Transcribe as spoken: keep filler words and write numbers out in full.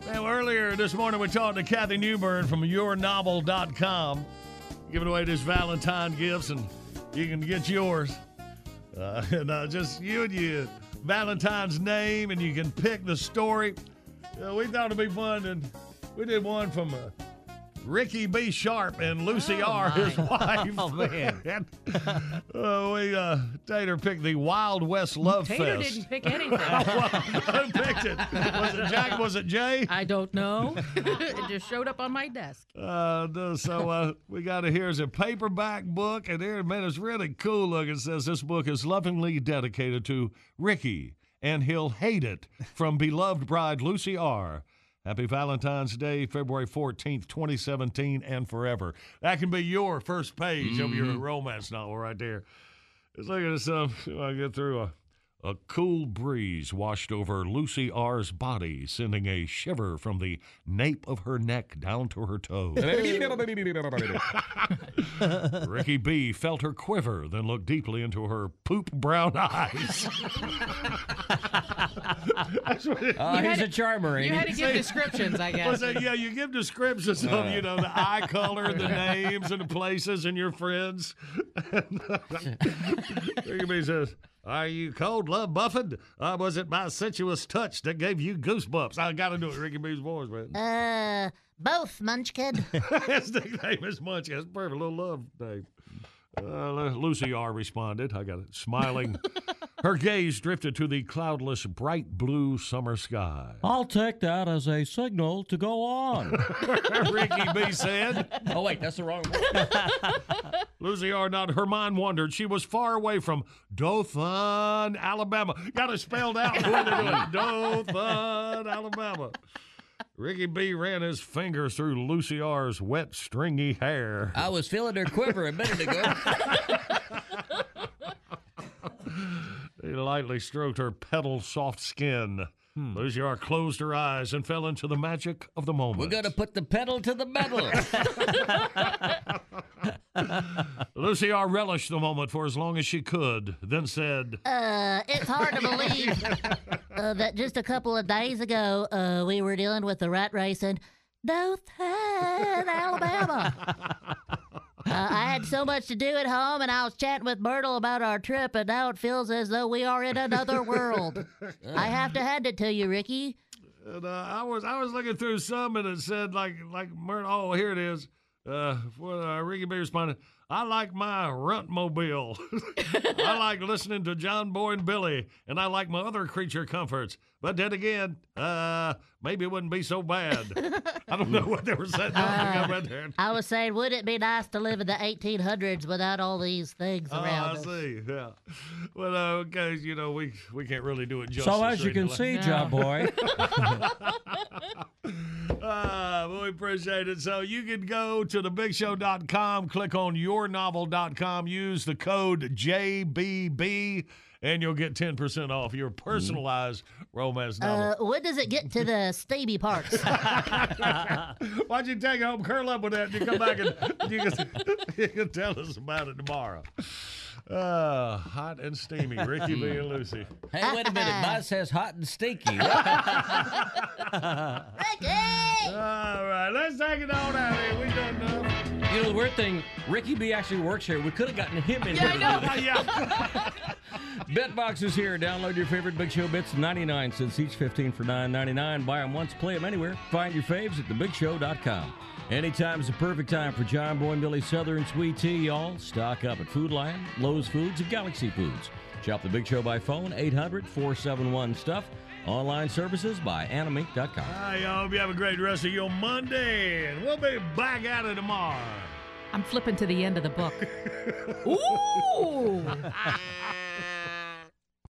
Well, earlier this morning, we talked to Kathy Newbern from your novel dot com, giving away this Valentine gifts, and you can get yours. Uh, and uh, just you and your Valentine's name, and you can pick the story. Uh, we thought it'd be fun, and we did one from uh, Ricky B. Sharp and Lucy Oh, R., my. his wife. Oh, man. and, uh, we, uh, Tater picked the Wild West Love Tater Fest. didn't pick anything. Who picked it? Was it Jack? Was it Jay? I don't know. It just showed up on my desk. Uh, no, so uh, we got it here as a paperback book, and here, man, it's really cool looking. It says this book is lovingly dedicated to Ricky, and he'll hate it, from beloved bride Lucy R. Happy Valentine's Day, February fourteenth, twenty seventeen, and forever. That can be your first page mm-hmm. of your romance novel right there. Let's look at this stuff. I get through a. A cool breeze washed over Lucy R.'s body, sending a shiver from the nape of her neck down to her toes. Ricky B. felt her quiver, then looked deeply into her poop brown eyes. Oh, he's to, a charmer, ain't You he? had to give descriptions, I guess. Was it, yeah, you give descriptions of, you know, the eye color, the names, and the places, and your friends. Ricky B. says, "Are you cold, love Buffett? Or was it my sensuous touch that gave you goosebumps?" I got to do it, Ricky B's voice, man. Uh, both, Munchkid. His nickname is Munchkid. That's perfect. Little love name. Uh, Lucy R. responded. I got it. Smiling. Her gaze drifted to the cloudless, bright blue summer sky. I'll take that as a signal to go on. Ricky B. said. Oh, wait, that's the wrong one. Lucy R. nodded. Her mind wandered. She was far away from Dothan, Alabama. Got it spelled out the way they do it. Dothan, Alabama. Ricky B. ran his fingers through Lucy R.'s wet, stringy hair. I was feeling her quiver a minute ago. He lightly stroked her petal soft skin. Hmm. Lucy R. closed her eyes and fell into the magic of the moment. We're going to put the pedal to the metal. Lucy R. relished the moment for as long as she could, then said, Uh, it's hard to believe uh, that just a couple of days ago, uh, we were dealing with the rat race in Dothan, Alabama. Uh, I had so much to do at home, and I was chatting with Myrtle about our trip, and now it feels as though we are in another world. I have to hand it to you, Ricky. And, uh, I was I was looking through some, and it said, like, like Myrtle, oh, here it is. Uh, for, uh, Ricky B. responded, "I like my runt mobile. I like listening to John Boy and Billy, and I like my other creature comforts. But then again, uh, maybe it wouldn't be so bad." I don't know what they were saying. Uh, right there. I was saying, wouldn't it be nice to live in the eighteen hundreds without all these things Oh, around I us? see. Yeah. Well, uh, okay, you know, we we can't really do it justice. So as you reading can it see, No. John Boy, Uh, we appreciate it. So you can go to the big show dot com, click on your novel dot com, use the code J B B, and you'll get ten percent off your personalized romance novel. Uh, when does it get to the steamy parts? Why don't you take it home, curl up with that, and you come back and you can, you can tell us about it tomorrow. Uh, hot and steamy, Ricky B. and Lucy. hey, wait a minute. Mine says hot and stinky. Ricky! All right, let's take it on out here. We done enough. You know, the weird thing, Ricky B actually works here. We could have gotten him in Yeah, here. I know. Uh, yeah. BitBox is here. Download your favorite Big Show bits, ninety-nine cents each, fifteen for nine ninety-nine. Buy them once, play them anywhere. Find your faves at the big show dot com. Anytime is the perfect time for John Boy and Billy Southern Sweet Tea, y'all. Stock up at Food Lion, Lowe's Foods, and Galaxy Foods. Shop the Big Show by phone, eight hundred, four seven one, STUFF. Online services by animink dot com. Hi, y'all. Hope you have a great rest of your Monday, and we'll be back at it tomorrow. I'm flipping to the end of the book. Ooh!